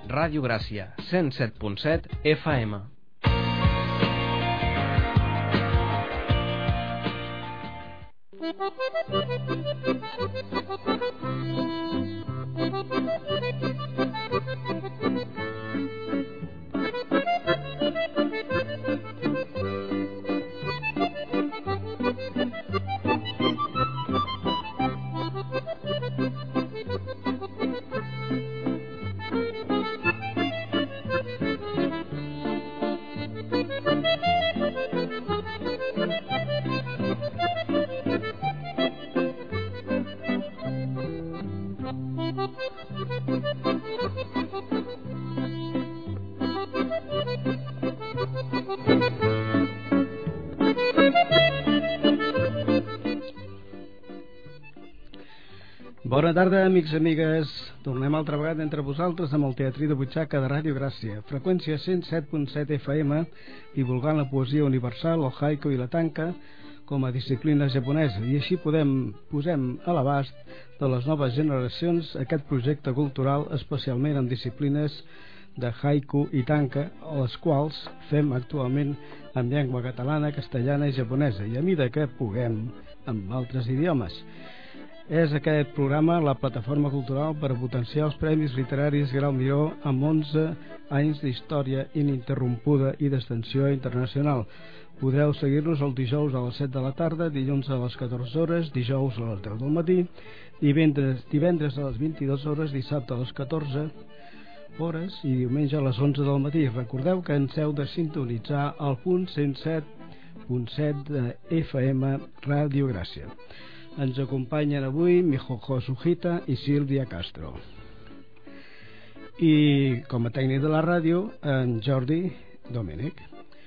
Ràdio Gràcia, 107.7 FM. Bona tarda, amics i amigues. Tornem altra vegada entre vosaltres amb el Teatrí de Butxaca de Ràdio Gràcia, freqüència 107.7 FM, divulgant la poesia universal, el haiku i la tanka com a disciplina japonesa, i així posem a l'abast de les noves generacions aquest projecte cultural, especialment amb disciplines de haiku i tanka, les quals fem actualment en llengua catalana, castellana i japonesa, i a mida que puguem amb altres idiomes. És aquest programa la plataforma cultural per potenciar els Premis Literaris Grau Miró amb 11 anys d'història ininterrompuda i d'extensió internacional. Podreu seguir-nos el dijous a les 7 de la tarda, dilluns a les 14 hores, dijous a les 10 del matí, divendres a les 22 hores, dissabte a les 14 hores i diumenge a les 11 del matí. Recordeu que ens heu de sintonitzar al punt 107.7 de FM Ràdio Gràcia. Ens acompanyen avui Mihojo Sujita i Sílvia Castro. I com a tècnic de la ràdio, en Jordi Domènech.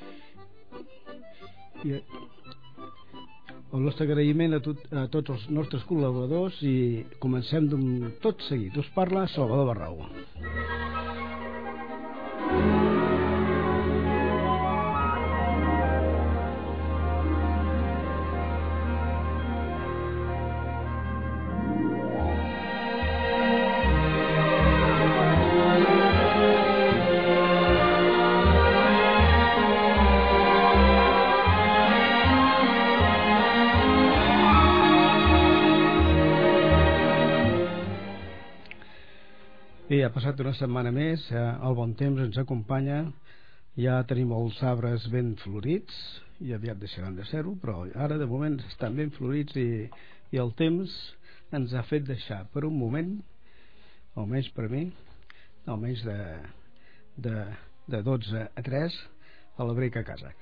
I el nostre agraïment a tots els nostres col·laboradors, i comencem tot seguit. Us parla Salvador Barrau. Bé, ha passat una setmana més, el bon temps ens acompanya, ja tenim els arbres ben florits i aviat deixaran de ser-ho, però ara de moment estan ben florits i el temps ens ha fet deixar per un moment, almenys per mi, almenys de 12 a 3 a l'abric a casa.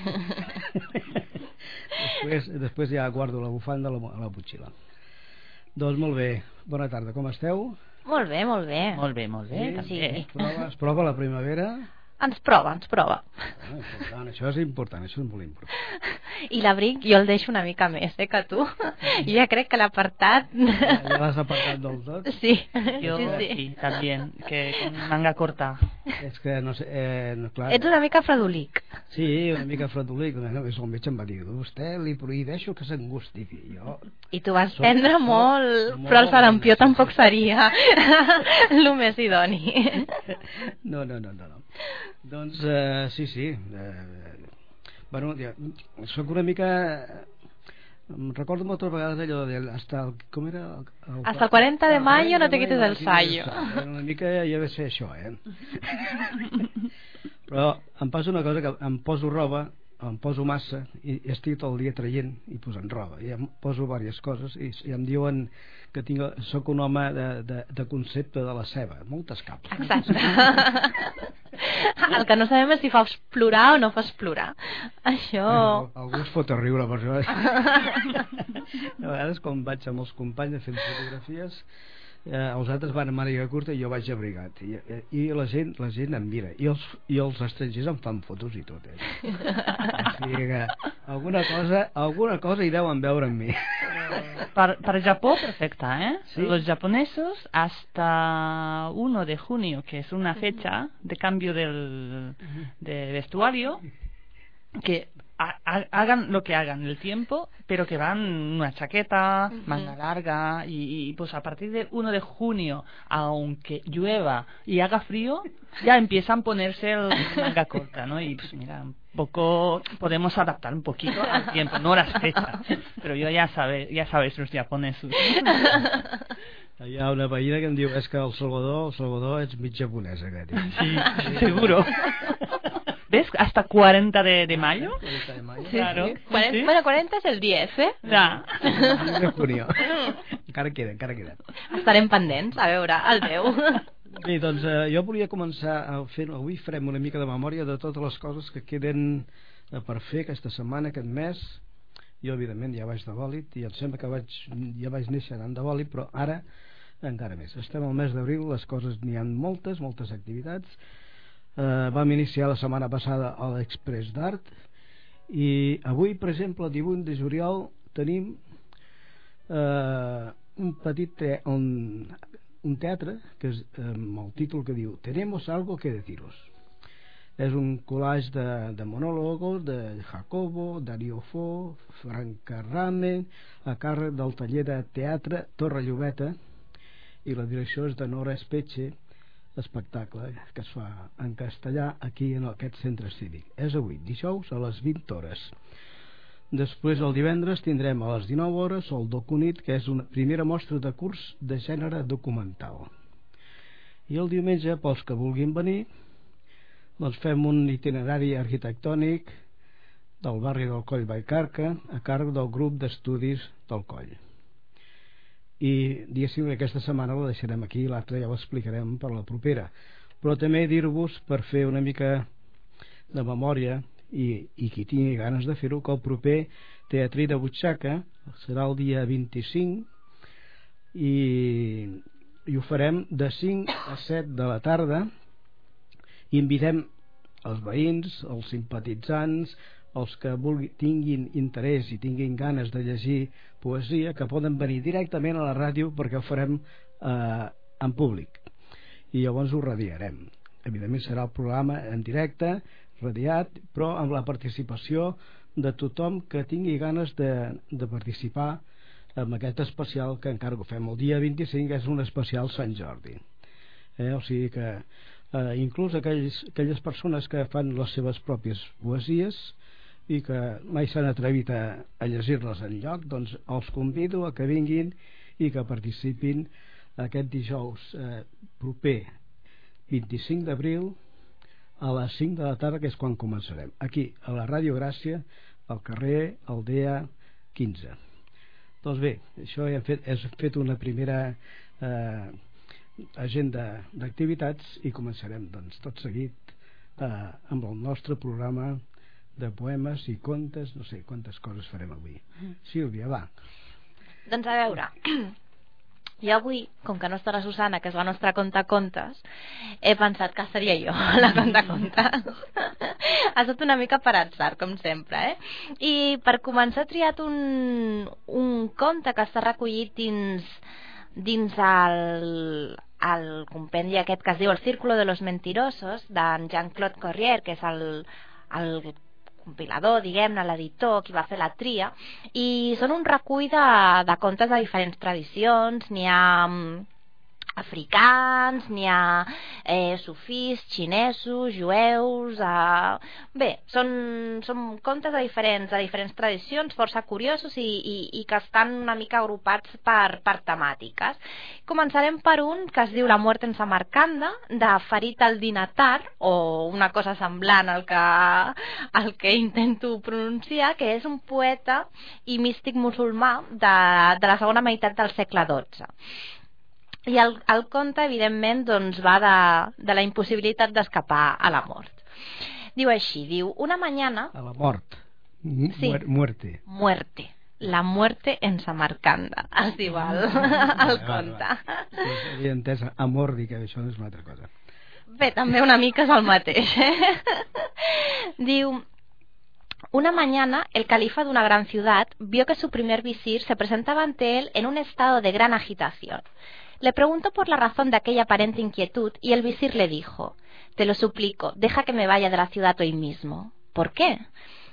Després ja guardo la bufanda a la motxilla. Doncs molt bé, bona tarda, com esteu? Molt bé, molt bé. Molt bé, molt bé. Sí. Es prova la primavera? Ens prova. Important, això és important, això és molt important. I l'abric jo el deixo una mica més, que tu. Jo ja crec que l'ha apartat. Ja l'has apartat del tot? Sí. Jo sí, también, que con manga corta. És que no sé, clar. Ets una mica fredolic. Sí, una mica fredolic. El metge em va dir, vostè li prohibeixo que s'angustifi. I tu vas prendre molt, però el sarampió tampoc seria el més idoni. No. Doncs sí. Bueno, soc una mica... Recordo moltes vegades allò de hasta el 40 de mayo no te quites el sayo. Una mica ja deve ser això, Però em passa una cosa, que em poso roba, em poso massa i estic tot el dia traient i posant roba, i em poso diverses coses i em diuen que soc un home de concepte de la ceba, moltes capes. Exacte. El que no sabem és si fas plorar o no fas plorar. Això... Algú es fot a riure per això. A vegades quan vaig amb els companys a fer fotografies, els altres van a màniga curta i jo vaig abrigat, i la gent em mira, i els estrangers em fan fotos i tot, o sigui que alguna cosa hi deuen veure en mi. Para Japón, perfecta, ¿Sí? Los japoneses hasta 1 de junio, que es una fecha de cambio de vestuario, que hagan lo que hagan el tiempo, pero que van una chaqueta, manga larga, y pues a partir del 1 de junio, aunque llueva y haga frío, ya empiezan a ponerse el manga corta, ¿no? Y pues mira, un poco podemos adaptar un poquito al tiempo, no las fechas, pero yo ya sabéis los japonesos. Hi ha una veïna que em diu és que el Salvador ets mig japonès, aquest. Sí, seguro. ¿Ves? Hasta 40 de mayo. 40 de mayo. Sí, Claro. sí. Bueno, 40 és el 10, eh? Ya. De junio. Encara queda. Estarem pendents, a veure, el 10. Bé, doncs jo volia començar a fer... Avui farem una mica de memòria de totes les coses que queden per fer aquesta setmana, aquest mes. Jo, evidentment, ja vaig de bòlit i em sembla que ja vaig néixer anant de bòlit, però ara encara més. Estem al mes d'abril, les coses n'hi ha moltes activitats. Vam iniciar la setmana passada a l'Express d'Art i avui, per exemple, el 18 de juliol tenim un petit un teatre que és amb el títol que diu Tenemos algo que deciros. És un collage de monòlegos de Jacobo, Darío Fo, Frank Carrame, a càrrec del taller de teatre Torre Llobeta, i la direcció és de Nora Espeche, espectacle que es fa en castellà aquí en aquest centre cívic. És avui, dijous, a les 20 hores. Després, el divendres, tindrem a les 19 hores el Docunit, que és una primera mostra de curs de gènere documental. I el diumenge, pels que vulguin venir, doncs fem un itinerari arquitectònic del barri del Coll Vallcarca a càrrec del grup d'estudis del Coll. I diguéssim que aquesta setmana la deixarem aquí, l'altra ja l'explicarem per la propera, però també dir-vos, per fer una mica de memòria i qui tingui ganes de fer-ho, que el proper Teatrí de Butxaca serà el dia 25 i ho farem de 5 a 7 de la tarda. Invitem els veïns, els simpatitzants, els que tinguin interès i tinguin ganes de llegir poesia, que poden venir directament a la ràdio perquè ho farem en públic i llavors ho radiarem. Evidentment serà el programa en directe, radiat, però amb la participació de tothom que tingui ganes de participar en aquest especial que encara ho fem el dia 25, que és un especial Sant Jordi. O sigui que inclús aquelles persones que fan les seves pròpies poesies i que mai s'han atrevit a llegir-les enlloc, doncs els convido a que vinguin i que participin aquest dijous proper 25 d'abril a les 5 de la tarda, que és quan començarem, aquí a la Ràdio Gràcia, al carrer Aldea 15. Doncs bé, això he fet una primera agenda d'activitats i començarem doncs tot seguit amb el nostre programa de poemes i contes. No sé quantes coses farem avui. Sílvia, va. Doncs a veure, jo avui, com que no està la Susana, que és la nostra contacontes, he pensat que seria jo la contacontes. Ha estat una mica per atzar, com sempre, I per començar he triat un conte que està recollit dins el compendi aquest que es diu El Círculo de los Mentirosos, d'en Jean-Claude Corrier, que és el compilador, diguem-ne, l'editor, qui va fer la tria, i són un recull de contes de diferents tradicions. N'hi ha africans, n'hi ha sufís, xinesos, jueus, bé, són contes de diferents tradicions, força curiosos i que estan una mica agrupats per temàtiques. Començarem per un que es diu La muerte en Samarcanda, de Farid al-Dinatar, o una cosa semblant al que intento pronunciar, que és un poeta i místic musulmà de la segona meitat del segle XII. I el conte, evidentment, doncs, va de la impossibilitat d'escapar a la mort. Diu així, una mañana... A la mort. Sí. Muerte. Muerte. La muerte en Samarcanda, es diu el conte. Havia entès amor, dir que això no és una altra cosa. Bé, també una mica és el mateix. Diu... Una mañana, el califa de una gran ciudad vio que su primer visir se presentaba ante él en un estado de gran agitación. Le preguntó por la razón de aquella aparente inquietud y el visir le dijo: «Te lo suplico, deja que me vaya de la ciudad hoy mismo». «¿Por qué?».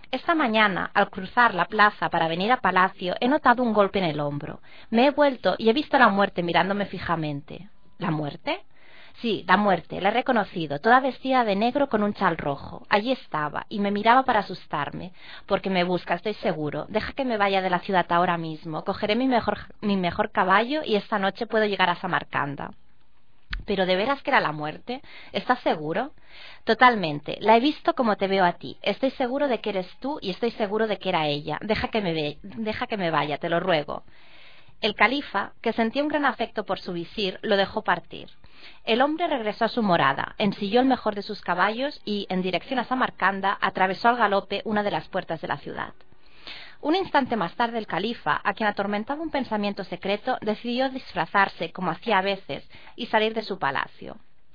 Esta mañana, al cruzar la plaza para venir a Palacio, he notado un golpe en el hombro. Me he vuelto y he visto a la muerte mirándome fijamente. ¿La muerte? Sí, la muerte, la he reconocido, toda vestida de negro con un chal rojo. Allí estaba, y me miraba para asustarme. Porque me busca, estoy seguro. Deja que me vaya de la ciudad ahora mismo. Cogeré mi mejor caballo y esta noche puedo llegar a Samarcanda. ¿Pero de veras que era la muerte? ¿Estás seguro? Totalmente. La he visto como te veo a ti. Estoy seguro de que eres tú y estoy seguro de que era ella. Deja que me vaya, te lo ruego. El califa, que sentía un gran afecto por su visir, lo dejó partir. El hombre regresó a su morada, ensilló el mejor de sus caballos y, en dirección a Samarcanda, atravesó al galope una de las puertas de la ciudad. Un instante más tarde el califa, a quien atormentaba un pensamiento secreto, decidió disfrazarse, como hacía a veces, y salir de su palacio.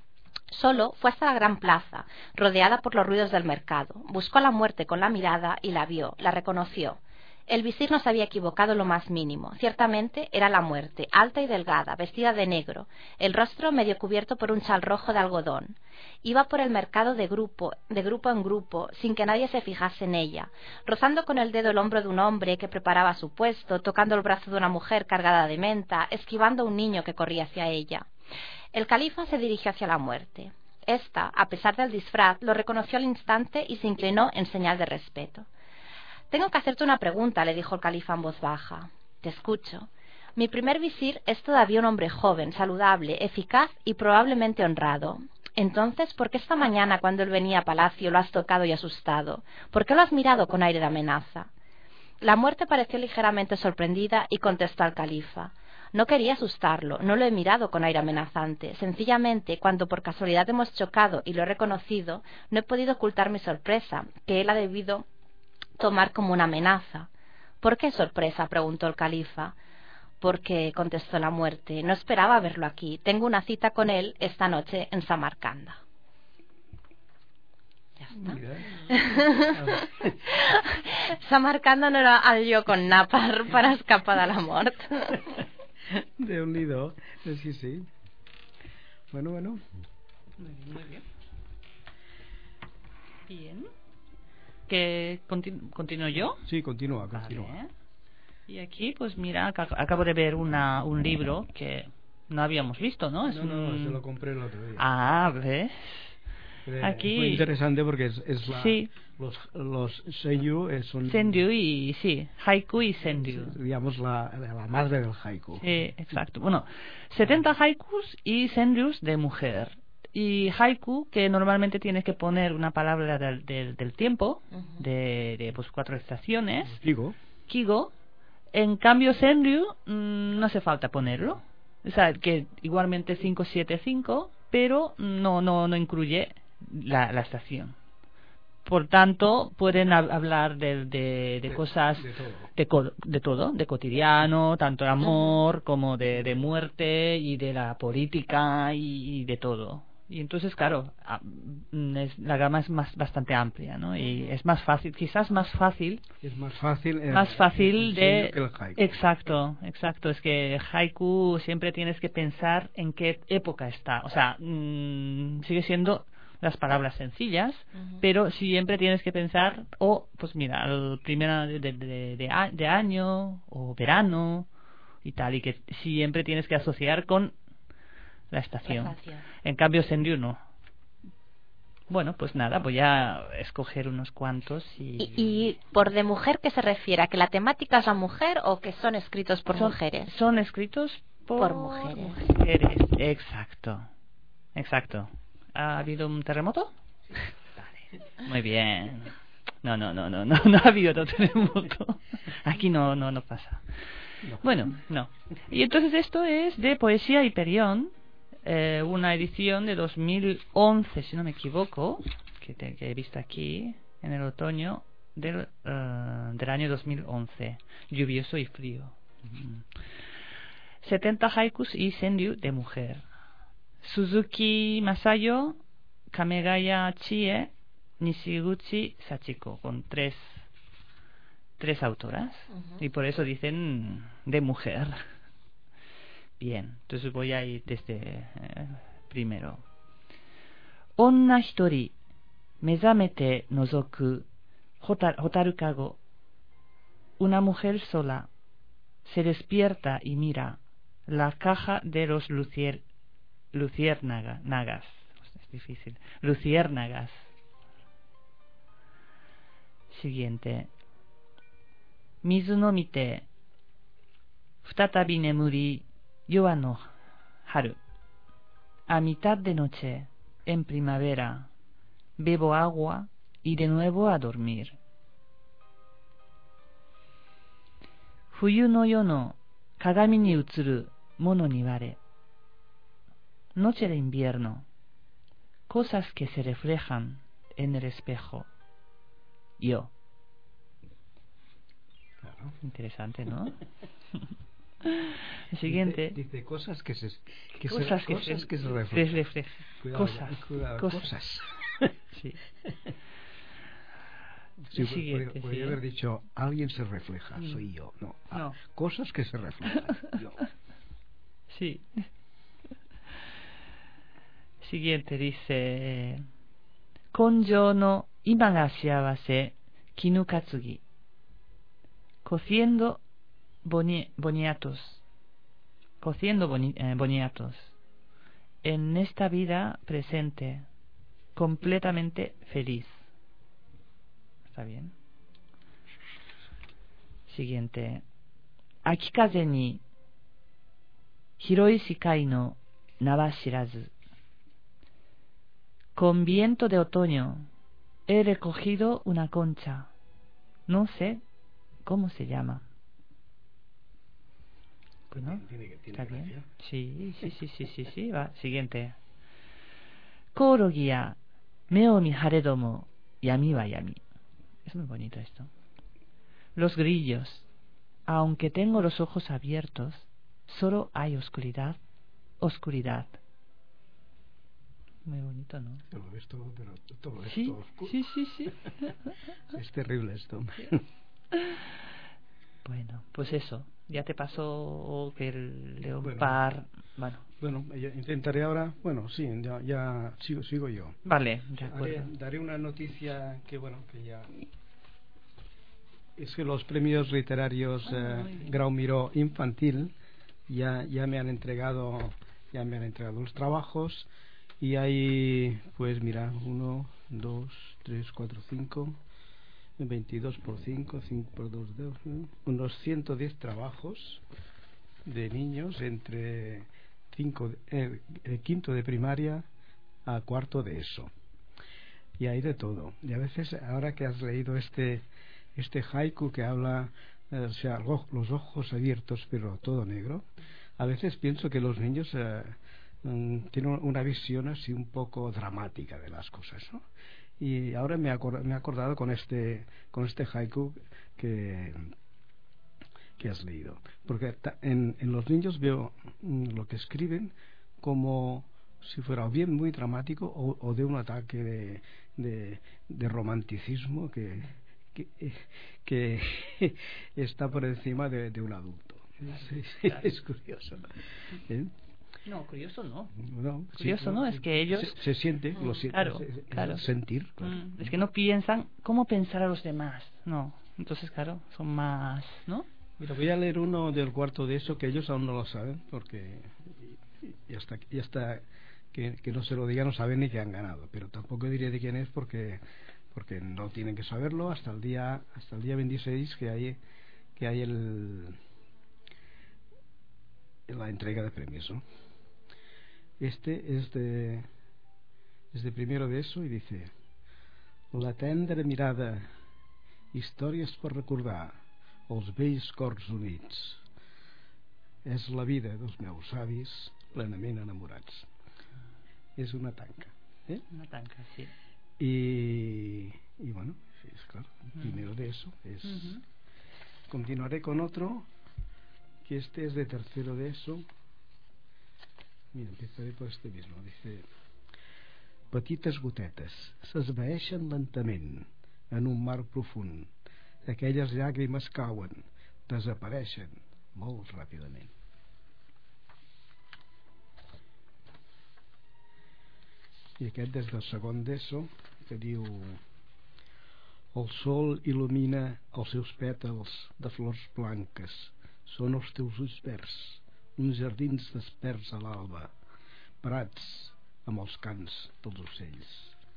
Solo fue hasta la gran plaza, rodeada por los ruidos del mercado. Buscó a la muerte con la mirada y la vio, la reconoció. El visir no se había equivocado lo más mínimo. Ciertamente era la muerte, alta y delgada, vestida de negro, el rostro medio cubierto por un chal rojo de algodón. Iba por el mercado de grupo en grupo, sin que nadie se fijase en ella, rozando con el dedo el hombro de un hombre que preparaba su puesto, tocando el brazo de una mujer cargada de menta, esquivando a un niño que corría hacia ella. El califa se dirigió hacia la muerte. Esta, a pesar del disfraz, lo reconoció al instante y se inclinó en señal de respeto. «Tengo que hacerte una pregunta», le dijo el califa en voz baja. «Te escucho. Mi primer visir es todavía un hombre joven, saludable, eficaz y probablemente honrado. Entonces, ¿por qué esta mañana, cuando él venía a palacio, lo has tocado y asustado? ¿Por qué lo has mirado con aire de amenaza?» La muerte pareció ligeramente sorprendida y contestó al califa. «No quería asustarlo, no lo he mirado con aire amenazante. Sencillamente, cuando por casualidad hemos chocado y lo he reconocido, no he podido ocultar mi sorpresa, que él ha debido tomar como una amenaza». «¿Por qué sorpresa?», preguntó el califa. «Porque», contestó la muerte, «no esperaba verlo aquí. Tengo una cita con él esta noche en Samarcanda». Ja està. Samarcanda no era el lloc on anar per escapar de la mort. Déu-n'hi-do. Sí. Bueno. Muy bien. Bien. ¿Que continúo yo? Sí, continúa. Vale. Y aquí, pues mira, acabo de ver un libro que no habíamos visto, ¿no? No, se lo compré el otro día. Ah, ¿ves? Aquí... Fue interesante porque es la... Sí. Los senryu son... Senryu y sí, haiku y senryu. Digamos la madre del haiku. Sí, exacto. Bueno, 70 haikus y senryus de mujer. Y haiku, que normalmente tienes que poner una palabra del tiempo, de pues 4 estaciones. Kigo. En cambio, senryu no hace falta ponerlo. O sea, que igualmente 5-7-5, pero no incluye la estación. Por tanto, pueden hablar de cosas de todo, de cotidiano, tanto de amor como de muerte y de la política y de todo. Y entonces, claro, la gama es bastante amplia, ¿no? Y es más fácil, quizás más fácil. Es más fácil de... que el haiku. Exacto. Es que haiku siempre tienes que pensar en qué época está. O sea, sigue siendo las palabras sencillas, pero siempre tienes que pensar, pues mira, el primero de año o verano y tal, y que siempre tienes que asociar con la estación. En cambio, senryu no. Bueno, pues nada, voy a escoger unos cuantos ¿Y por de mujer qué se refiere? ¿A que la temática es la mujer o que son escritos por mujeres? Son escritos por mujeres. Exacto. ¿Ha habido un terremoto? Vale. Muy bien. No ha habido otro terremoto. Aquí no pasa. Bueno, no. Y entonces esto es de Poesía Hyperion, una edición de 2011, si no me equivoco, que he visto aquí en el otoño del año 2011, lluvioso y frío. 70 haikus y senryu de mujer. Suzuki Masayo, Kamegaya Chie, Nishiguchi Sachiko, con tres autoras, y por eso dicen de mujer. Bien, entonces voy a ir desde primero. Onna hitori, mezamete nozoku, Hotarukago. Una mujer sola se despierta y mira la caja de los luciérnagas. Es difícil. Luciérnagas. Siguiente. Mizu no mite. Futatabi nemuri. Yowa no haru. A mitad de noche, en primavera, bebo agua y de nuevo a dormir. Fuyu no yo no kagami ni utsuru mono ni ware. Noche de invierno. Cosas que se reflejan en el espejo. Yo. Claro. Interesante, ¿no? El siguiente. Dice cosas que se reflejan. Cuidado, cosas. Sí. Sí, Siguiente, podría haber dicho alguien se refleja, soy yo. No. Cosas que se reflejan. Yo. Sí. Siguiente dice: Konjou no ima ga shiawase kinukatsugi. Cociendo boniatos. Boniatos. En esta vida presente, completamente feliz. ¿Está bien? Siguiente. Akikaze ni hiroi shikai no nawa shirazu. Con viento de otoño he recogido una concha. No sé cómo se llama. ¿No? Tiene ¿Está bien? gracia. Sí, va. Siguiente. Kourogi ya me o mi haredomo yami wa yami. Es muy bonito esto. Los grillos. Aunque tengo los ojos abiertos, solo hay oscuridad. Oscuridad. Muy bonito, ¿no? Todo esto, pero todo Sí, esto oscuro. sí. Es terrible esto. Bueno, pues eso. Ya te pasó que el león Bueno, intentaré ahora. Bueno, sí, ya sigo yo. Vale, de acuerdo. Daré una noticia que ya. Es que los premios literarios Grau Miró Infantil ya me han entregado los trabajos. Y hay, pues mira, 1, 2, 3, 4, 5, 22 por 5, 5 por 2, 2, unos 110 trabajos de niños entre quinto de primaria a cuarto de ESO. Y hay de todo. Y a veces, ahora que has leído este haiku que habla, los ojos abiertos pero todo negro, a veces pienso que los niños tienen una visión así un poco dramática de las cosas, ¿no? Y ahora me he acordado con este haiku que has leído, porque en los niños veo lo que escriben como si fuera o bien muy dramático o de un ataque de romanticismo que está por encima de un adulto. Claro. Es curioso. No, curioso no. Curioso no, es que ellos se siente, claro. sentir. Claro. Es que no piensan cómo pensar a los demás, no. Entonces, claro, son más, ¿no? Mira, voy a leer uno del cuarto de eso que ellos aún no lo saben, porque y hasta que no se lo diga no saben ni que han ganado, pero tampoco diré de quién es porque no tienen que saberlo hasta el día 26 que hay la entrega de premios, ¿no? Este es de primero de eso y dice: la tendra mirada, històries per recordar els vells cors units, és la vida dels meus avis plenament enamorats. És una tanca, Una tanca, sí. Y bueno, es claro, primero de eso es. Continuaré con otro que este es de tercero de eso. Mira, empezaré por este mismo. Dice: petites gotetes s'esvaeixen lentament en un mar profund. Aquelles llàgrimes cauen, desapareixen molt ràpidament. I aquest des del segon d'ESO, que diu: El sol il·lumina els seus pètals de flors blanques. Són els teus ulls verds, uns jardins desperts a l'alba, prats amb els cants dels ocells.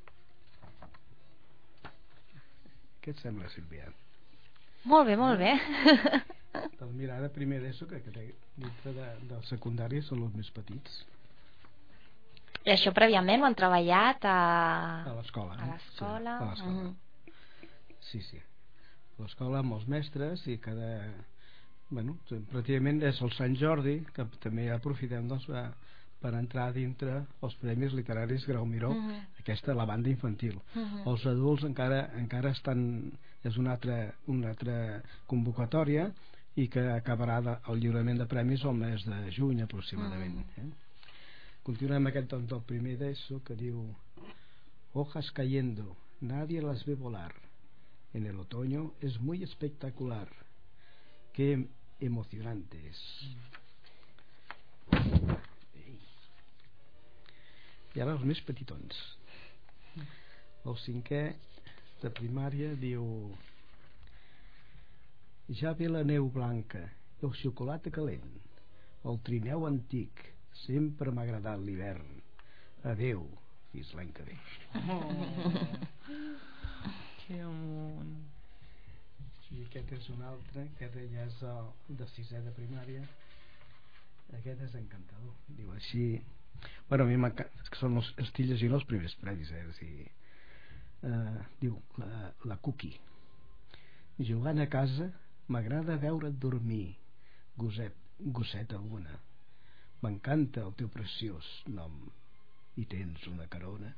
Què et sembla, Sílvia? Molt bé, molt bé. Doncs mira, ara primer d'ESO, que dintre del secundari són els més petits. I això prèviament ho han treballat a l'escola. A l'escola. Sí, a l'escola. Sí, sí. A l'escola amb els mestres i cada... Bueno, pràcticament és el Sant Jordi, que també aprofitem doncs, per entrar dintre els Premis Literaris Grau Miró, aquesta la banda infantil. Els adults encara estan... És una altra convocatòria i que acabarà el lliurament de premis el mes de juny aproximadament. Continuem aquest del primer d'ESO, que diu: hojas cayendo, nadie las ve volar. En el otoño es muy espectacular. Qué emocionante es. I ara els més petitons. El cinquè de primària diu: ja ve la neu blanca, el xocolata calent, el trineu antic, sempre m'ha agradat l'hivern. Adeu, fins l'any que ve. Que amunt. I aquest és un altre, que ja és de sisè de primària. Aquest és encantador. Diu així... Bueno, a mi m'encanta, que són estic llegint els primers premis, o sigui, diu la Cookie: jugant a casa m'agrada veure't dormir, gosseta bona, m'encanta el teu preciós nom, i tens una carona.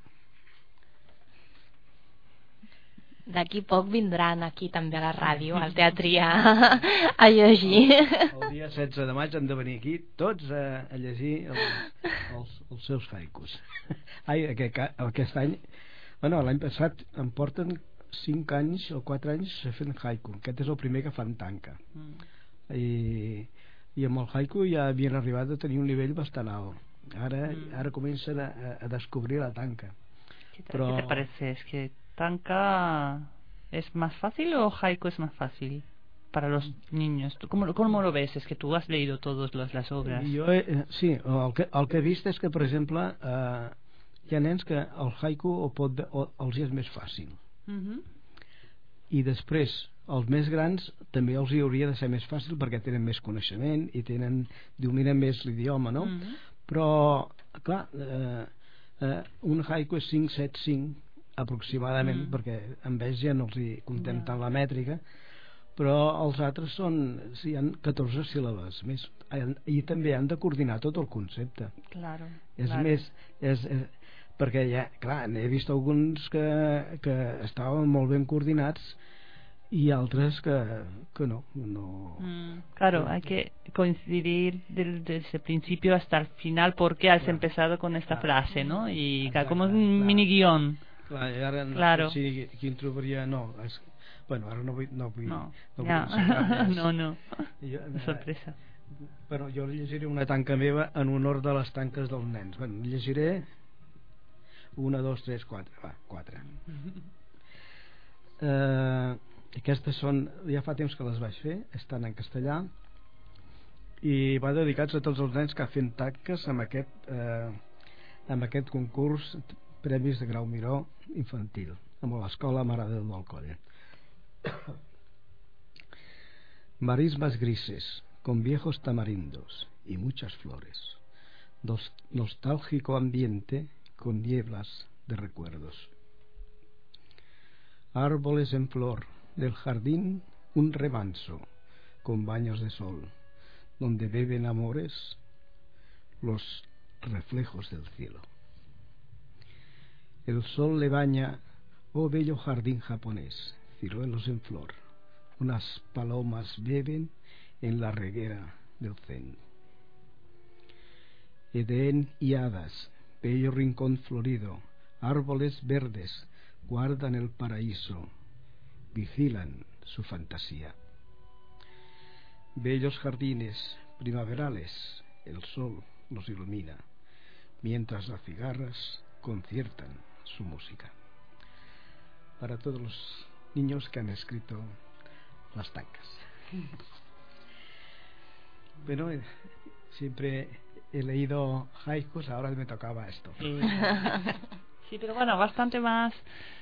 D'aquí poc vindran aquí també a la ràdio, al teatrí, a llegir. El dia 16 de maig han de venir aquí tots a llegir els seus haikus. Ai, aquest any, bueno, l'any passat em porten 5 anys o 4 anys fent haiku. Aquest és el primer que fan tanca. I amb el haiku ja havien arribat a tenir un nivell bastant alt. Ara comencen a descobrir la tanca. ¿Qué te parece? ¿Es que tanca es más fácil o haiku es más fácil para los niños? ¿Cómo lo ves? Es que tú has leído todas las obras. Sí, el que he vist és que, per exemple, hi ha nens que el haiku els és més fàcil. I després els més grans també els hi hauria de ser més fàcil perquè tenen més coneixement i dominen més l'idioma, no? Però, clar, un haiku és 5-7-5 aproximadament, perquè amb ells ja no els hi comptem tant la mètrica, però els altres són, sí, hi ha 14 síl·labes més, i també han de coordinar tot el concepte. Claro. Més, perquè ja, clar, he vist alguns que estaven molt ben coordinats y altres que no. Claro, hay que coincidir desde el principio hasta el final porque has empezado con esta frase, ¿no? Y como un mini guión. Claro. Sí, quin trobaria... No, bueno, ara no vull no. Sorpresa. Bueno, jo llegiré una tanca meva en honor de les tanques dels nens. Bueno, llegiré 1, 2, 3, 4. Va, 4. Aquestes són... Ja fa temps que les vaig fer, estan en castellà i va dedicats a tots els nens que han fet tanques amb aquest concurs Premis de Grau Miró infantil amb l'escola Mare de Déu del Coll. Marismas grises con viejos tamarindos y muchas flores, nostálgico ambiente con nieblas de recuerdos, árboles en flor, del jardín un remanso con baños de sol donde beben amores los reflejos del cielo. El sol le baña, oh bello jardín japonés, ciruelos en flor, unas palomas beben en la reguera del zen. Edén y hadas, bello rincón florido, árboles verdes guardan el paraíso, vigilan su fantasía. Bellos jardines primaverales, el sol los ilumina, mientras las cigarras conciertan su música. Para todos los niños que han escrito las tankas. Bueno, siempre he leído haikus, ahora me tocaba esto. Sí, pero bueno, bastante más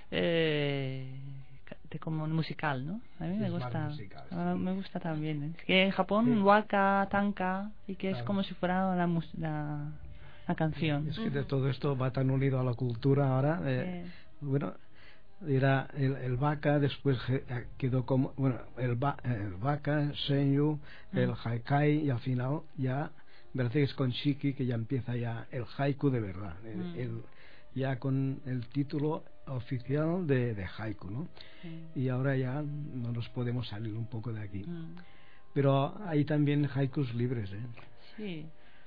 como musical, ¿no? A mí me gusta. Musical, sí. Me gusta también. Es que en Japón, Sí. waka, tanka, y que Claro. es como si fuera la canción. Es que de todo esto va tan unido a la cultura ahora. Bueno, era el baka, después quedó como, bueno, el baka, senyu, el haikai, y al final ya me parece que es con Shiki que ya empieza ya el haiku de verdad, ya con el título oficial de haiku, ¿no? Y ahora ya no nos podemos salir un poco de aquí. Pero hay también haikus libres, ¿eh? Sí.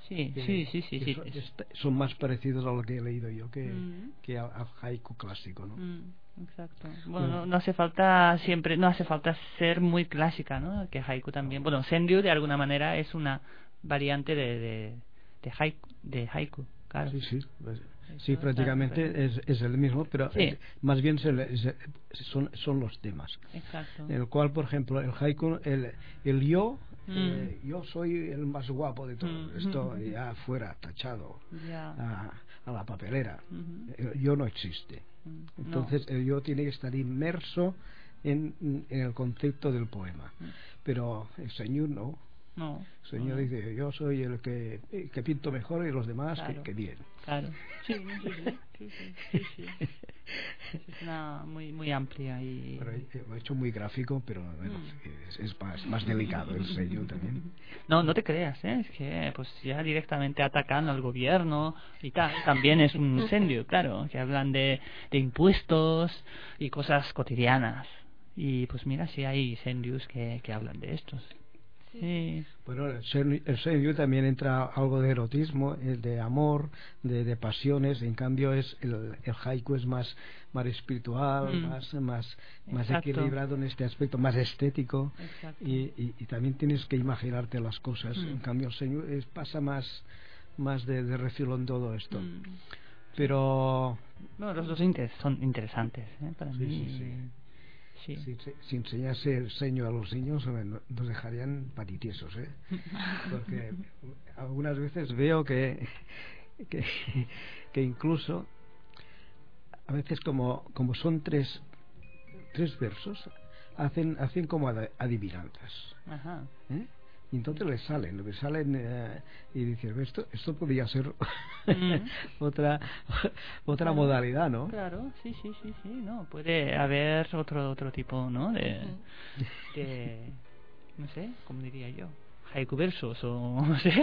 Son más parecidos a lo que he leído yo que al haiku clásico, ¿no? Exacto. Bueno, no hace falta ser muy clásica, ¿no? Que haiku también. Bueno, senryu de alguna manera es una variante de haiku, claro. Sí, prácticamente es el mismo, pero sí. Más bien son los temas. Exacto. En el cual, por ejemplo, el haiku, el yo, yo soy el más guapo de todos, esto ya fuera tachado a la papelera. El yo no existe. Entonces el yo tiene que estar inmerso en el concepto del poema. Pero el señor no. El señor dice, yo soy el que pinto mejor y los demás claro. que bien. Claro. Sí. Es una muy amplia y... Pero lo he hecho muy gráfico, pero bueno, es más delicado el sello también. No te creas, ¿eh? Es que pues ya directamente atacan al gobierno y tal. También es un incendio, claro, que hablan de impuestos y cosas cotidianas. Y pues mira, sí hay incendios que hablan de estos. Sí. Bueno, el senryu también entra algo de erotismo, de amor, de pasiones. En cambio el haiku es más espiritual, más equilibrado en este aspecto, más estético. Y también tienes que imaginarte las cosas. En cambio el senryu pasa más de refilón todo esto. Pero bueno, los dos son interesantes, para mí. Sí. Si enseñase el seño a los niños nos dejarían patitiesos, ¿eh? Porque algunas veces veo que incluso a veces como son tres versos hacen como adivinanzas. Ajá. Y entonces le salen y dicen, esto podría ser otra claro, modalidad, ¿no? Claro, sí, no, puede haber otro tipo, ¿no? De no sé, ¿cómo diría yo? Haiku versos o no sé.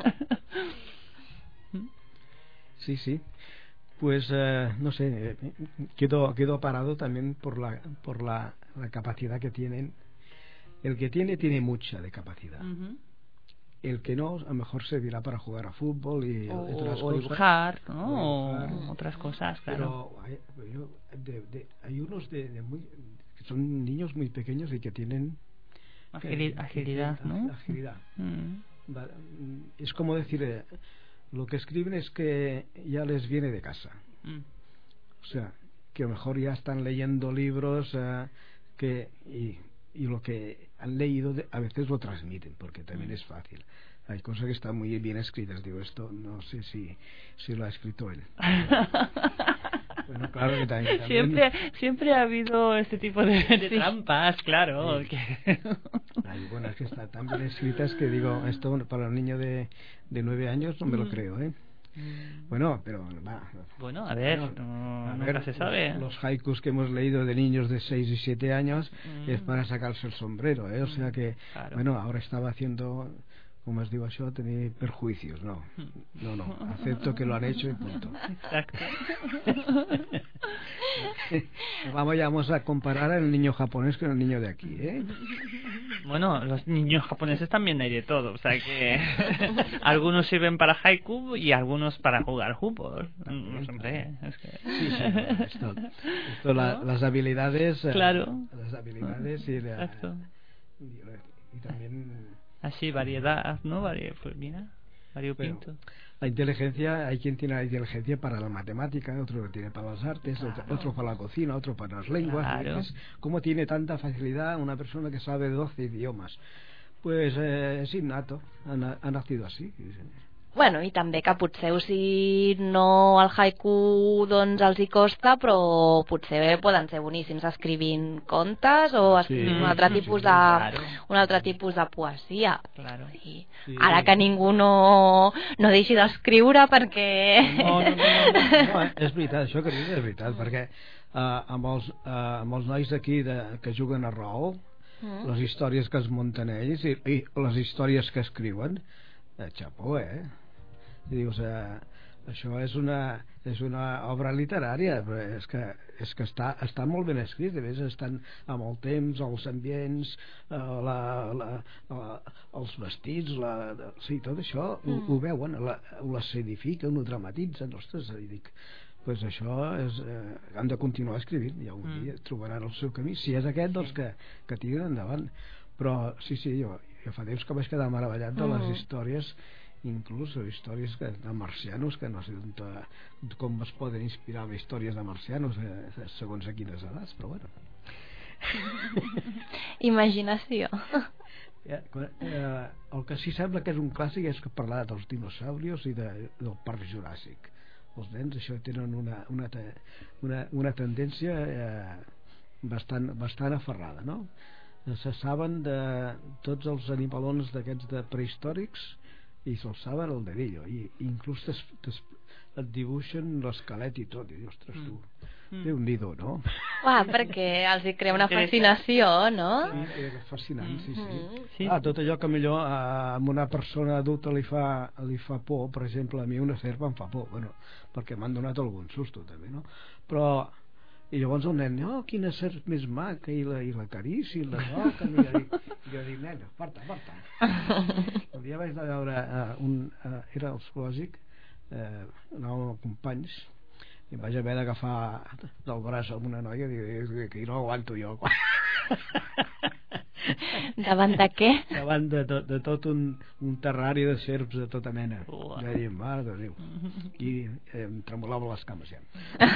Sí. Pues no sé, quedo parado también por la capacidad que tienen. El que tiene mucha de capacidad. El que no, a lo mejor servirá para jugar a fútbol o dibujar, ¿no? O otras cosas, claro. Pero hay unos que son niños muy pequeños y que tienen agilidad, ¿no? Agilidad. Es como decir, lo que escriben es que ya les viene de casa. O sea, que a lo mejor ya están leyendo libros y lo que han leído a veces lo transmiten, porque también es fácil. Hay cosas que están muy bien escritas. Digo, esto no sé si lo ha escrito él. Bueno, claro que también siempre ha habido este tipo de trampas, claro. Sí. Hay buenas que están tan bien escritas que digo, esto para un niño de 9 años no me lo creo, ¿eh? Bueno, pero bueno, a ver, nunca se sabe. Los haikus que hemos leído de niños de 6 y 7 años es para sacarse el sombrero, ¿eh? O sea que, claro. Bueno, ahora estaba haciendo, como os digo yo, tener perjuicios. No, acepto que lo han hecho y punto. Exacto. Vamos a comparar al niño japonés con el niño de aquí, ¿eh? Bueno, los niños japoneses también hay de todo, o sea que algunos sirven para haiku y algunos para jugar fútbol. Hombre, es que... Sí, esto ¿no? Las habilidades, claro. Las habilidades exacto. Y también así variedad, ¿no? Pues mira, variopinto. la inteligencia, hay quien tiene la inteligencia para la matemática, otro lo tiene para las artes, otro para la cocina, otro para las lenguas. Claro. ¿Cómo tiene tanta facilidad una persona que sabe 12 idiomas? Pues es innato, ha nacido así. Bueno, i també que potser si no el haiku doncs els hi costa, però potser poden ser boníssims escrivint contes o escrivint un altre tipus de poesia. Claro. Sí. Ara que ningú no deixi d'escriure perquè... No, és veritat, això que dius és veritat, perquè amb els nois d'aquí que juguen a rol, les històries que es munten ells i les històries que escriuen, xapó, I dius, això és una obra literària, però és que està molt ben escrit, a més estan amb el temps, els ambients, els vestits, sí, tot això ho veuen, ho escenifiquen, ho dramatitzen, ostres, i dic, pues això han de continuar escrivint i algun dia trobaran el seu camí, si és aquest doncs que tiren endavant. Però sí, jo fa temps que vaig quedar meravellat de les històries, inclús històries de marcianos, que no sé com es poden inspirar en històries de marcianos segons a quines edats, però bueno. Imaginació. El que sí sembla que és un clàssic és que parlar dels dinosaurios i del parc juràssic. Els nens això tenen una tendència bastant aferrada, no? Se saben de tots els animalons d'aquests prehistòrics i se'ls saben el dedillo, i inclús et dibuixen l'esquelet i tot, i dius, ostres, tu, Déu-n'hi-do, no? Perquè els hi crea una fascinació, no? Sí, és fascinant, sí. Tot allò que millor a una persona adulta li fa por, per exemple, a mi una serp em fa por, bueno, perquè m'han donat algun susto també, no? Però i llavors el nen, quina serp més maca, i l'acarici, i la toca, i jo dic, nen, aparta. Un dia vaig anar a veure era el zoològic, anàvem amb companys, i em vaig haver d'agafar del braç amb una noia i dic, que no aguanto jo. Davant de què? Davant de tot un terrari de serps de tota mena. Ja dic, mare de Déu. I em tremolava les cames ja.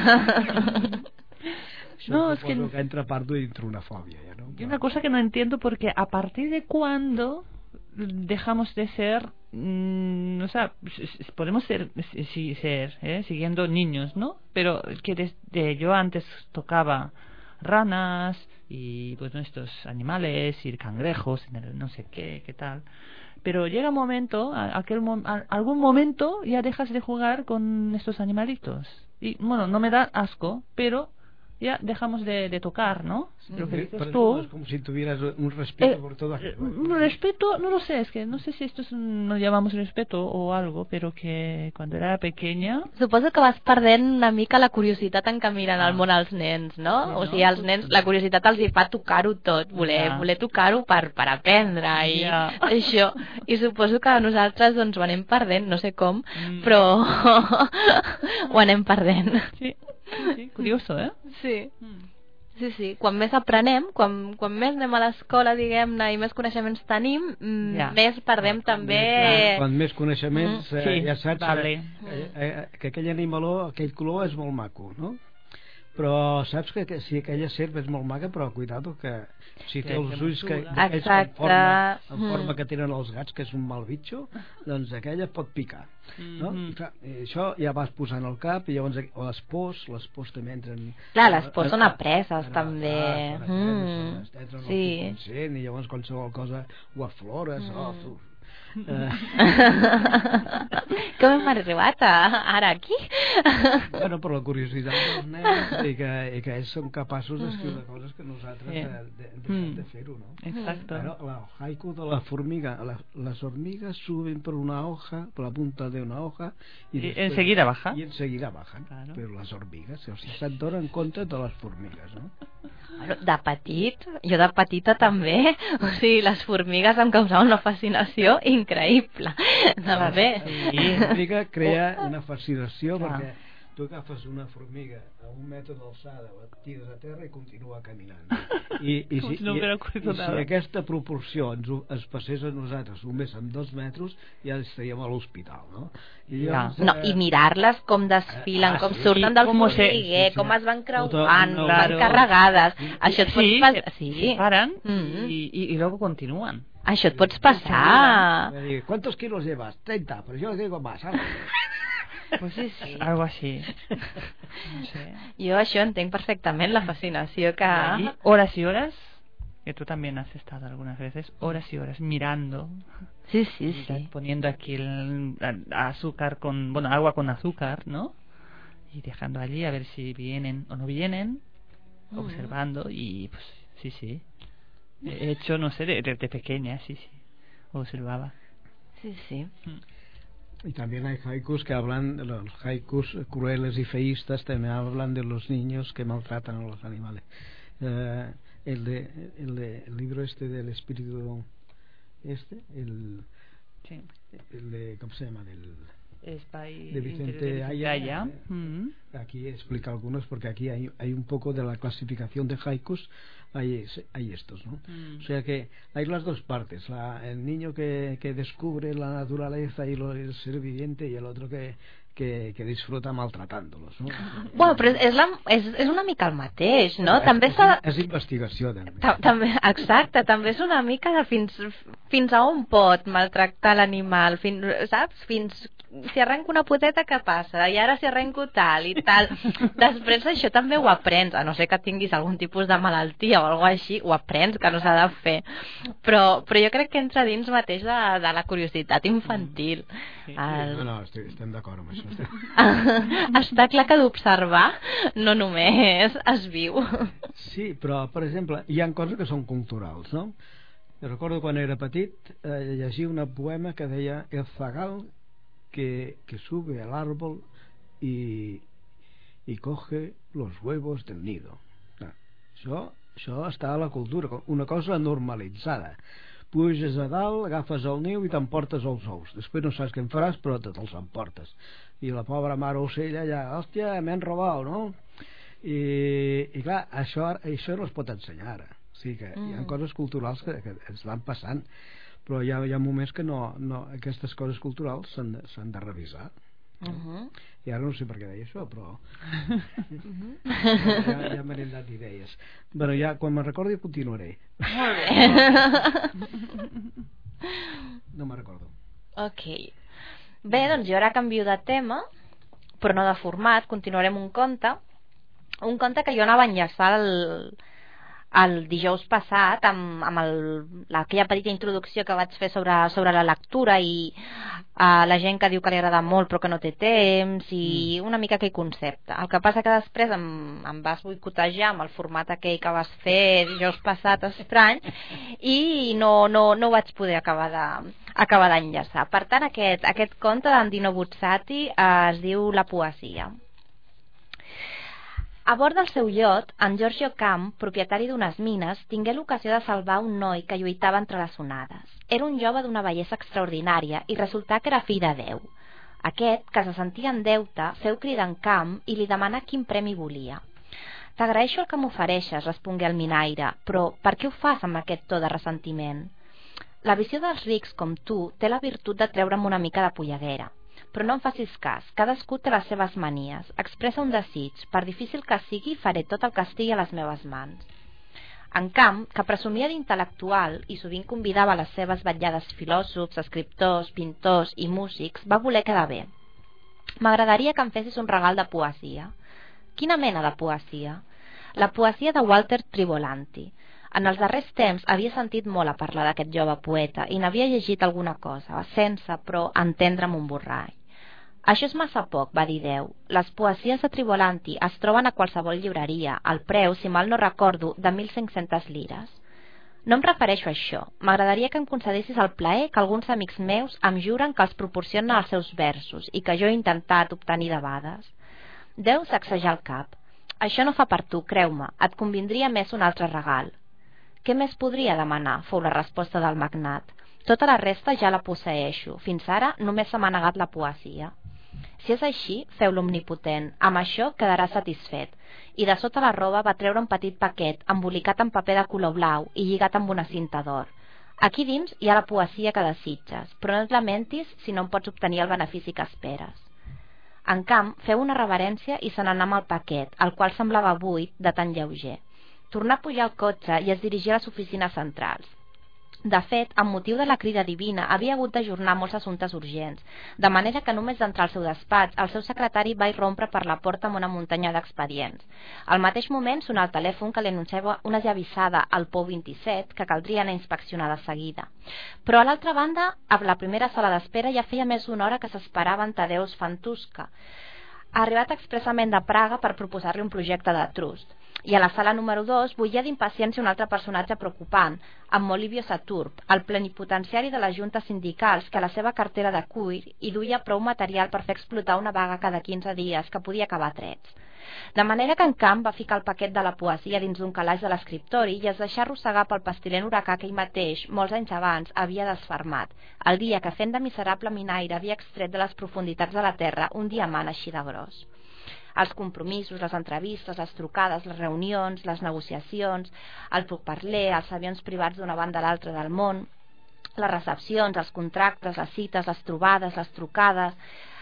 No, es que entra pardo y entra una fobia, ¿ya no? Y una cosa que no entiendo, porque a partir de cuándo dejamos de ser, o sea, podemos ser siguiendo niños, ¿no? Pero que desde yo antes tocaba ranas y pues estos animales y cangrejos, no sé qué tal. Pero llega un momento, algún momento ya dejas de jugar con estos animalitos. Y bueno, no me da asco, pero ya dejamos de tocar, ¿no? Lo que dices tú. Es como si tuvieras un respeto por todo aquello. Un respeto, no lo sé, es que no sé si esto nos llamamos respeto o algo, pero que cuando era pequeña... Suposo que vas perdent una mica la curiositat en què miren al món els nens, no? Sí, o sigui, als nens la curiositat els hi fa tocar-ho tot, voler tocar-ho per aprendre i això. I suposo que nosaltres doncs ho anem perdent, no sé com, però ho anem perdent. Sí, curioso, Sí. Sí. Quan més aprenem, quan més anem a l'escola, diguem-ne, i més coneixements tenim, més perdem també... Quan més coneixements, ja saps que aquell animaló, aquell color és molt maco, no? Però saps que si aquella serp és molt maca, però cuidado que si té els ulls en forma que tenen els gats, que és un mal bitxo, doncs aquella pot picar, no? I això ja vas posant al cap, i llavors les pors també entren... Clar, les pors són apreses també. Entren al subconscient, i llavors qualsevol cosa ho aflores, Com hem arribat ara aquí? Bueno, per la curiositat dels nens i que ells són capaços d'escriure coses que nosaltres hem de fer-ho, no? Exacto. El haiku de la formiga, las hormigas suben por una hoja, por la punta de una hoja y enseguida bajan. Y enseguida bajan, claro. Pero las hormigas, o sigui, se'n donen compte de les formigues, no? De petit, jo de petita també, o sigui, les formigues em causaven una fascinació increïble. La formiga crea una fascinació perquè tu agafes una formiga a 1 metre d'alçada, la tires a terra i continua caminant. I si aquesta proporció es passés a nosaltres només amb 2 metres, ja estaríem a l'hospital, no? I mirar-les com desfilen, com surten del formiguer, com es van creuant, van carregades. Això et pots passar... Sí, paren i luego continúan. Això et pots passar. ¿Cuántos kilos llevas? 30, pero yo le digo más. Pues sí, algo así. No sé. Jo això entenc perfectament, la fascinació que... Y horas y horas, que tú también has estado algunas veces, horas y horas mirando. Sí. Poniendo aquí el azúcar agua con azúcar, ¿no? Y dejando allí a ver si vienen o no vienen, observando y pues sí. He hecho, no sé, de pequeña, sí, observaba. Sí. Y también hay haikus que hablan, los haikus crueles y feístas también hablan de los niños que maltratan a los animales. El libro este del espíritu el de, ¿cómo se llama? De Vicente Aya. Aquí explica algunos, porque aquí hay un poco de la clasificación de haikus, hay estos, ¿no? O sea que hay las dos partes, el niño que descubre la naturaleza y el ser viviente, y el otro que disfruta maltratándolos, no? Bueno, però és una mica el mateix, no? També és investigació, també. Exacte, també és una mica de fins a on pot maltractar l'animal, saps? Si arrenco una poteta, què passa? I ara si arrenco tal i tal. Després això també ho aprens, a no ser que tinguis algun tipus de malaltia o alguna així, ho aprens que no s'ha de fer. Però jo crec que entra dins mateix de la curiositat infantil. No, estem d'acord amb això. Està clar que d'observar no només es viu. Sí, però per exemple hi ha coses que són culturals, no? Jo recordo quan era petit llegir un poema que deia el zagal que sube al árbol y coge los huevos del nido. Això està a la cultura, una cosa normalitzada. Puges a dalt, agafes el niu i t'emportes els ous. Després no saps què en faràs, però te'ls emportes. I la pobra mare ocella ja, hòstia, m'han robat, no? I clar, això no es pot ensenyar ara. O sigui que hi ha coses culturals que ens van passant, però hi ha moments que aquestes coses culturals s'han de revisar. I ara no sé per què deia això, però ja me n'he dat idees. Bueno, ja quan me'n recordi continuaré. Molt bé. No me'n recordo. Ok. Bé, doncs jo ara canvio de tema, però no de format, continuarem un conte que jo anava a enllaçar el dijous passat amb aquella petita introducció que vaig fer sobre la lectura i la gent que diu que li agrada molt però que no té temps i una mica aquell concepte. El que passa que després em vas boicotejar amb el format aquell que vas fer dijous passat estrany i no vaig poder acabar d'enllaçar. Per tant, aquest conte d'en Dino Buzzati es diu La poesia. A bord del seu iot, en Giorgio Camp, propietari d'unes mines, tingué l'ocasió de salvar un noi que lluitava entre les onades. Era un jove d'una bellesa extraordinària i resultà que era fill de Déu. Aquest, que se sentia en deute, feu cridar en Camp i li demanà quin premi volia. «T'agraeixo el que m'ofereixes», respongué el minaire, «però per què ho fas amb aquest to de ressentiment?» La visió dels rics com tu té la virtut de treure'm una mica de polleguera. Però no em facis cas, cadascú té les seves manies. Expressa un desig, per difícil que sigui, faré tot el que estigui a les meves mans. En Camp, que presumia d'intel·lectual i sovint convidava a les seves vetllades filòsofs, escriptors, pintors i músics, va voler quedar bé. «M'agradaria que em fessis un regal de poesia». «Quina mena de poesia?» «La poesia de Walter Tribolanti». En els darrers temps havia sentit molt a parlar d'aquest jove poeta i n'havia llegit alguna cosa, sense, però, entendre'm un borrall. «Això és massa poc», va dir Déu. «Les poesies de Tribolanti es troben a qualsevol llibreria, al preu, si mal no recordo, de 1.500 lires. No em refereixo a això. M'agradaria que em concedessis el plaer que alguns amics meus em juren que els proporcionen els seus versos i que jo he intentat obtenir debades». Déu sacsejà el cap. «Això no fa per tu, creu-me. Et convindria més un altre regal». «Què més podria demanar?», fou la resposta del magnat. «Tota la resta ja la posseeixo. Fins ara només se m'ha negat la poesia». Si és així, feu-lo omnipotent. Amb això quedarà satisfet. I de sota la roba va treure un petit paquet embolicat en paper de color blau i lligat amb una cinta d'or. Aquí dins hi ha la poesia que desitges, però no et lamentis si no en pots obtenir el benefici que esperes. En camp, feu una reverència i se n'anà amb el paquet, el qual semblava buit de tan lleuger. Tornà a pujar al cotxe i es dirigia a les oficines centrals. De fet, amb motiu de la crida divina, havia hagut d'ajornar molts assumptes urgents, de manera que només d'entrar al seu despatx, el seu secretari va irrompre per la porta amb una muntanya d'expedients. Al mateix moment sonà el telèfon que li anunciava una llavissada al POU 27 que caldria anar a inspeccionar de seguida. Però a l'altra banda, a la primera sala d'espera ja feia més d'una hora que s'esperaven Tadeusz Fantuska, arribat expressament de Praga per proposar-li un projecte de trust. I a la sala número 2 bullia d'impaciència un altre personatge preocupant, amb Molivio Saturp, el plenipotenciari de les juntes sindicals que a la seva cartera de cuir hi duia prou material per fer explotar una vaga cada 15 dies que podia acabar a trets. De manera que en camp va ficar el paquet de la poesia dins d'un calaix de l'escriptori i es deixà arrossegar pel pestilent huracà que ell mateix, molts anys abans, havia desfermat, el dia que fent de miserable minaire havia extret de les profunditats de la terra un diamant així de gros. Els compromisos, les entrevistes, les trucades, les reunions, les negociacions, el pourparler, els avions privats d'una banda a l'altra del món, les recepcions, els contractes, les cites, les trobades, les trucades,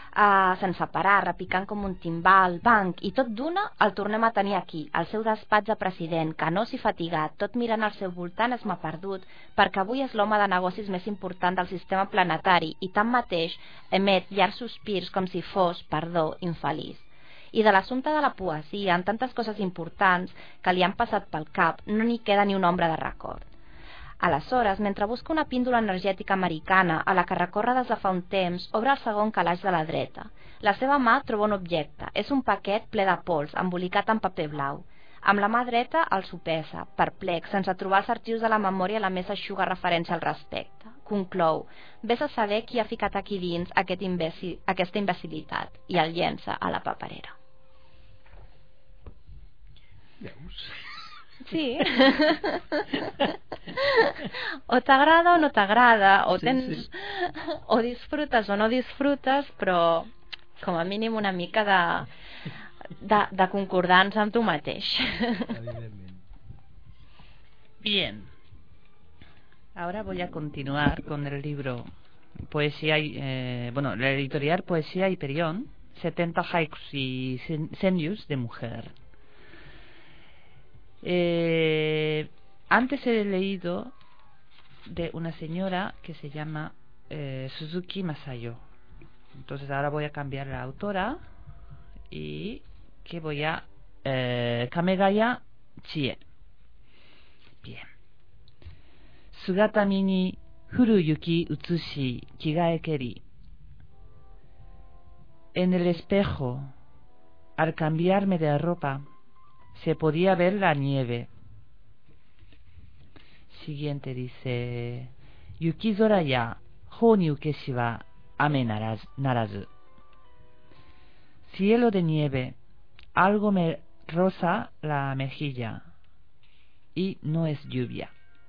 sense parar, repicant com un timbal, banc, i tot d'una el tornem a tenir aquí, al seu despatx de president, canós i fatigat, tot mirant al seu voltant esma perdut, perquè avui és l'home de negocis més important del sistema planetari i tanmateix emet llargs sospirs com si fos, perdó, infeliç. I de l'assumpte de la poesia, amb tantes coses importants que li han passat pel cap, no n'hi queda ni una ombra de record. Aleshores, mentre busca una píndola energètica americana a la que recorre des de fa un temps, obre el segon calaix de la dreta. La seva mà troba un objecte. És un paquet ple de pols, embolicat en paper blau. Amb la mà dreta el sopesa, perplex, sense trobar els arxius de la memòria la més eixuga referència al respecte. Conclou, vés a saber qui ha ficat aquí dins aquesta imbecilitat, i el llença a la paperera. Veus? Sí. O t'agrada o no t'agrada, o tens... o disfrutes o no disfrutes, però com a mínim una mica de concordança amb tu mateix. Bien. Ahora voy a continuar con el libro Poesía y... la editorial Poesía Hyperion, 70 haikus y senyus de mujer. Antes he leído de una señora que se llama Suzuki Masayo. Entonces ahora voy a cambiar la autora y que voy a Kamegaya Chie. Bien. Sugatami ni furu yuki utsushi kigae keri. En el espejo, al cambiarme de ropa, se podía ver la nieve. Siguiente dice: Yukizora ya hou ni ukeshi wa ame narazu. Cielo de nieve, algo me roza la mejilla y no es lluvia.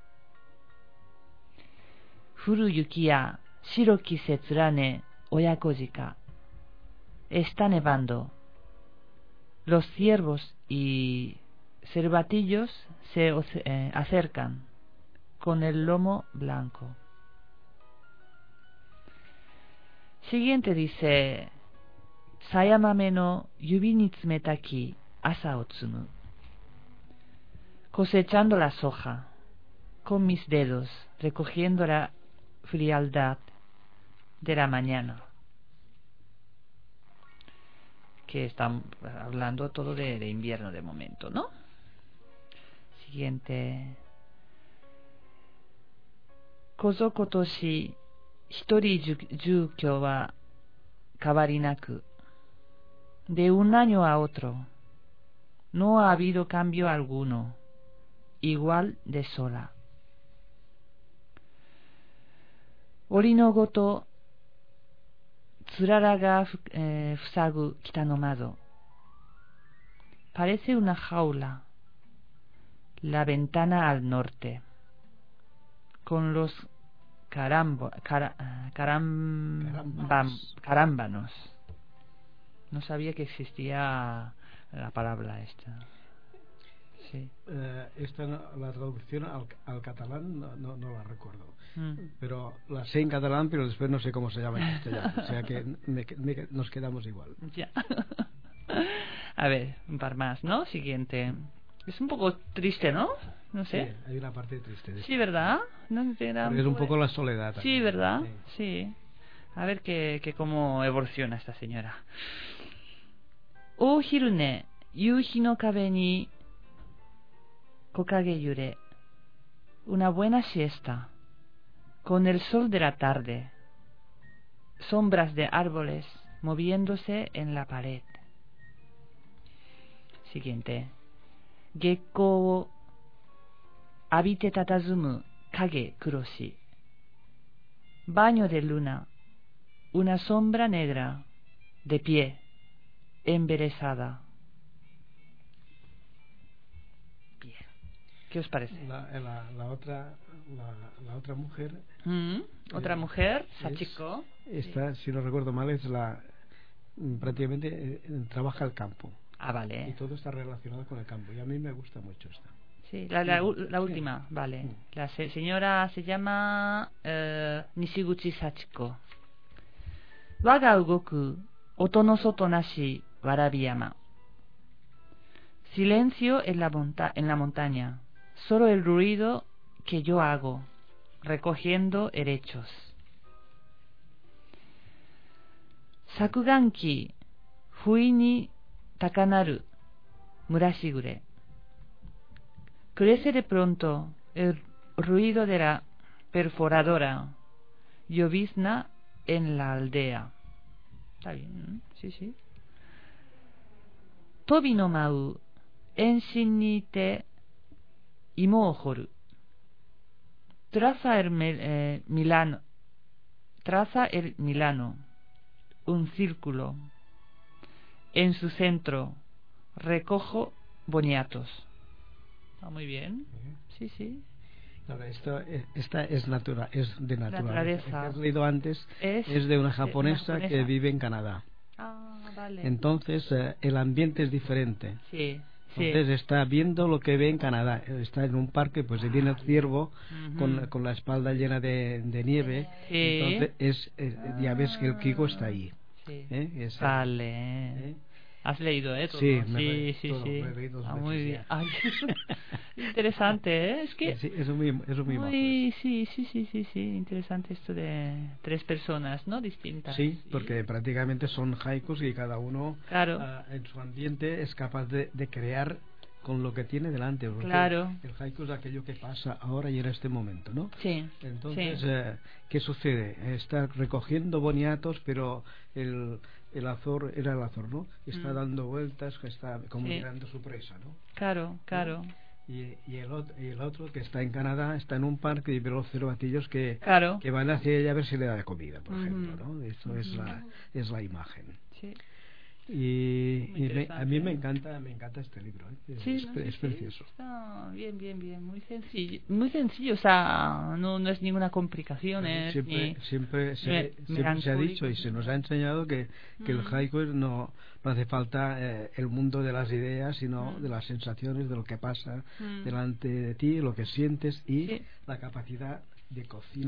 Furu yuki ya shiroki se tsurane oyakojika. Está nevando. Los ciervos y cervatillos se acercan con el lomo blanco. Siguiente dice: Sayamame no yubi ni tsumeta ki asa o tsumu. Cosechando la soja con mis dedos, recogiendo la frialdad de la mañana. Que están hablando todo de invierno de momento, ¿no? Siguiente. Kozo kotoshi hitori jukyou wa kawari naku. De un año a otro no ha habido cambio alguno, igual de sola. Ori no goto tsurara ga fusagu kita no mazo. Parece una jaula la ventana al norte, con los carámbanos No sabía que existía la palabra esta. Sí. Esta la traducción al catalán no la recuerdo, pero la sé en catalán, pero después no sé cómo se llama en castellano, o sea que nos quedamos igual. Ya. A ver, un par más, ¿no? Siguiente. Es un poco triste, ¿no? No sé. Sí, hay una parte triste de Sí, ¿verdad? No te da es un poco la soledad también. Sí, ¿verdad? Sí. A ver cómo evoluciona esta señora. O hirune, yuji no kabe ni kokage yure. Una buena siesta. Con el sol de la tarde. Sombras de árboles moviéndose en la pared. Siguiente. Gekkou o abite tatazumu kage kuroshi. Baño de luna. Una sombra negra. De pie. Embelesada. Bien. ¿Qué os parece? La otra mujer. Otra mujer, Sachiko. Esta, si no recuerdo mal, es prácticamente trabaja el campo. Ah, vale. Y todo está relacionado con el campo. Y a mí me gusta mucho esta. Sí, la última, vale. La señora se llama Nishiguchi Sachiko. Waga ugoku oto no soto nashi warabiyama. Silencio en la montaña. Solo el ruido que yo hago, recogiendo helechos. Sakuganki, fui ni takanaru, murashigure. Crece de pronto el ruido de la perforadora, llovizna en la aldea. Está bien, sí, sí. Tobi no mau, enshin ni te imo o horu. Traza el Milano, un círculo. En su centro recojo boniatos. Está muy bien. Sí, sí. Ahora, esta es de naturaleza. Que has leído antes es de una japonesa que vive en Canadá. Ah, vale. Entonces el ambiente es diferente. Sí. Entonces está viendo lo que ve en Canadá. Está en un parque, pues viene el ciervo con la espalda llena de nieve. Sí. Entonces ya ves que el Kiko está ahí. Sí. Vale. ¿Has leído todo? Sí, sí. Lo he leído dos muy veces bien. ya. Ay, interesante, ¿eh? Es que sí, es muy majo. Sí, interesante esto de 3 personas, ¿no? Distintas. Sí, porque prácticamente son haikus y cada uno en su ambiente es capaz de crear con lo que tiene delante. Claro. El haiku es aquello que pasa ahora y en este momento, ¿no? Sí. Entonces, ¿qué sucede? Está recogiendo boniatos, pero el azor, ¿no? Está dando vueltas, que está como mirando su presa, ¿no? Claro. Y el otro que está en Canadá está en un parque y ve los cervatillos que van hacia ella a ver si le da de comida, por ejemplo, ¿no? Eso es la imagen. Sí. Y a mí me encanta este libro, ¿eh? Es precioso. Está bien, muy sencillo, o sea, no es ninguna complicación. Siempre se ha dicho y se nos ha enseñado que el haiku no hace falta el mundo de las ideas, sino de las sensaciones, de lo que pasa delante de ti, lo que sientes y la capacidad de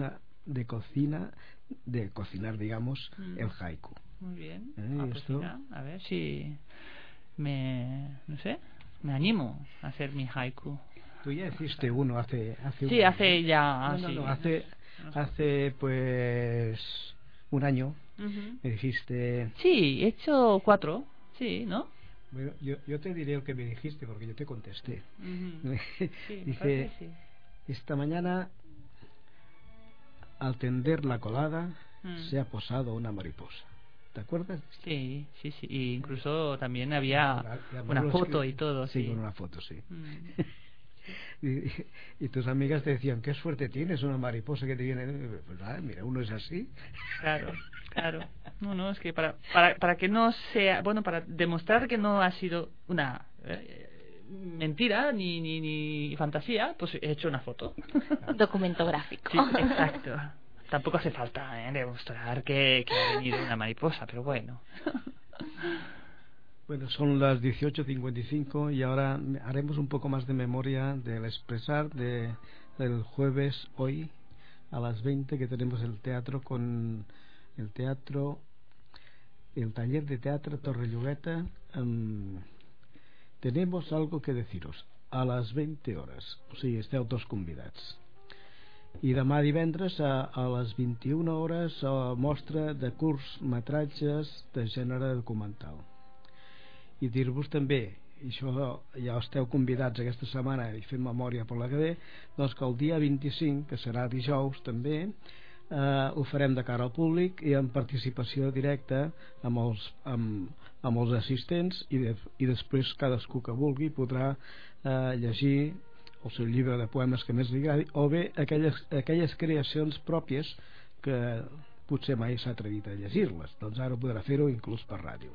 cocinar, digamos, el haiku. Muy bien. A ver si me animo a hacer mi haiku. Tú ya hiciste uno hace sí, hace ya. Hace pues un año. Me dijiste. Sí, he hecho 4. Sí, ¿no? Bueno, yo te diré lo que me dijiste porque yo te contesté. Dice, esta mañana al tender la colada se ha posado una mariposa. ¿Te acuerdas? Sí. Y incluso también había una foto y todo. Sí, con una foto, sí. Y tus amigas te decían, qué suerte tienes, una mariposa que te viene. Pues nada, mira, uno es así. Claro. No, es que para que no sea, bueno, para demostrar que no ha sido una mentira ni fantasía, pues he hecho una foto. Documento gráfico. Sí, exacto. Tampoco hace falta demostrar que ha venido una mariposa, pero bueno. Bueno, son las 18:55 y ahora haremos un poco más de memoria del expresar del jueves hoy a las 20, que tenemos el teatro con el taller de teatro Torrellogueta. Tenemos algo que deciros a les 20 hores, o sigui, esteu tots convidats. I demà divendres a les 21 hores mostra de curtmetratges de gènere documental. I dir-vos també, i això ja esteu convidats aquesta setmana i fem memòria per la que ve, doncs que el dia 25, que serà dijous també, ho farem de cara al públic i en participació directa amb els assistents, i després cadascú que vulgui podrà llegir el seu llibre de poemes que més li agradi, o bé aquelles creacions pròpies que potser mai s'ha atrevit a llegir-les, doncs ara podrà fer-ho inclús per ràdio.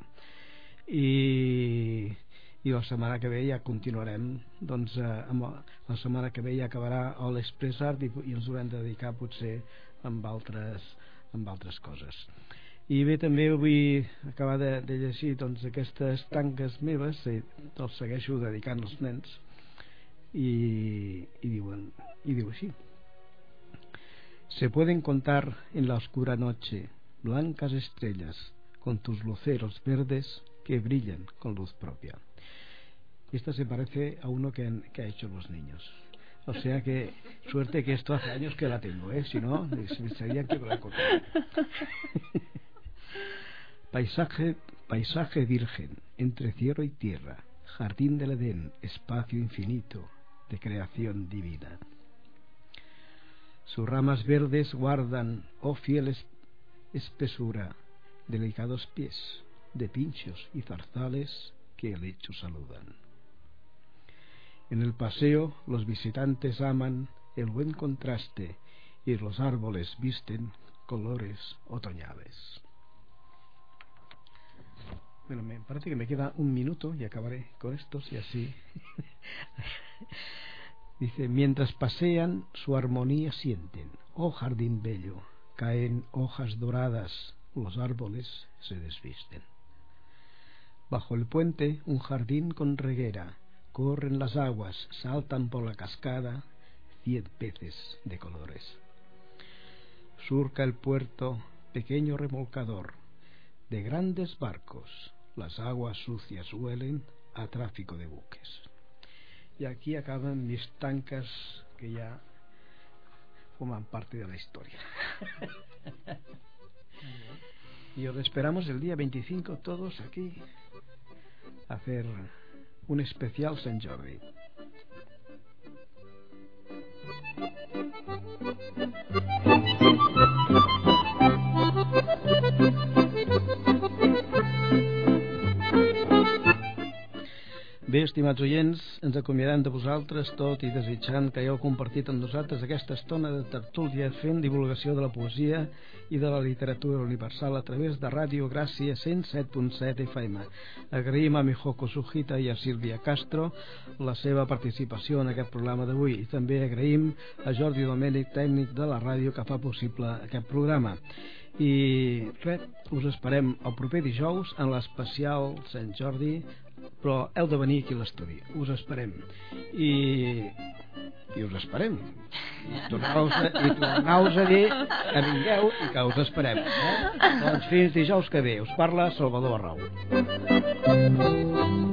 I la setmana que ve ja continuarem, doncs la setmana que ve ja acabarà l'Express Art i ens haurem de dedicar potser amb altres coses. I bé, també vull acabar de llegir doncs aquestes tanques meves, els segueixo dedicant als nens, y digo así: se pueden contar en la oscura noche blancas estrellas con tus luceros verdes que brillan con luz propia. Esta se parece a uno que ha hecho los niños, o sea que suerte que esto hace años que la tengo, si no me sabían que me la conté. Paisaje virgen entre cielo y tierra, jardín del Edén, espacio infinito de creación divina. Sus ramas verdes guardan, oh fiel espesura, delicados pies de pinchos y zarzales que el lecho saludan. En el paseo los visitantes aman el buen contraste y los árboles visten colores otoñales. Bueno, me parece que me queda un minuto y acabaré con estos y así. Dice: mientras pasean su armonía sienten, oh jardín bello, caen hojas doradas, los árboles se desvisten. Bajo el puente un jardín con reguera, corren las aguas, saltan por la cascada 100 peces de colores. Surca el puerto pequeño remolcador de grandes barcos, las aguas sucias huelen a tráfico de buques. Y aquí acaban mis tancas que ya forman parte de la historia. Y os esperamos el día 25 todos aquí a hacer un especial Sant Jordi. Bé, estimats oients, ens acomiadem de vosaltres tot i desitjant que hagueu compartit amb nosaltres aquesta estona de tertúlia fent divulgació de la poesia i de la literatura universal a través de Ràdio Gràcia 107.7 FM. Agraïm a Mijoko Sujita i a Sílvia Castro la seva participació en aquest programa d'avui, i també agraïm a Jordi Domènech, tècnic de la ràdio, que fa possible aquest programa. I res, us esperem el proper dijous en l'especial Sant Jordi, però heu de venir aquí a l'estudi, us esperem i us esperem i tornau-vos a dir que vingueu i que us esperem, Doncs fins dijous que ve. Us parla Salvador Arrau.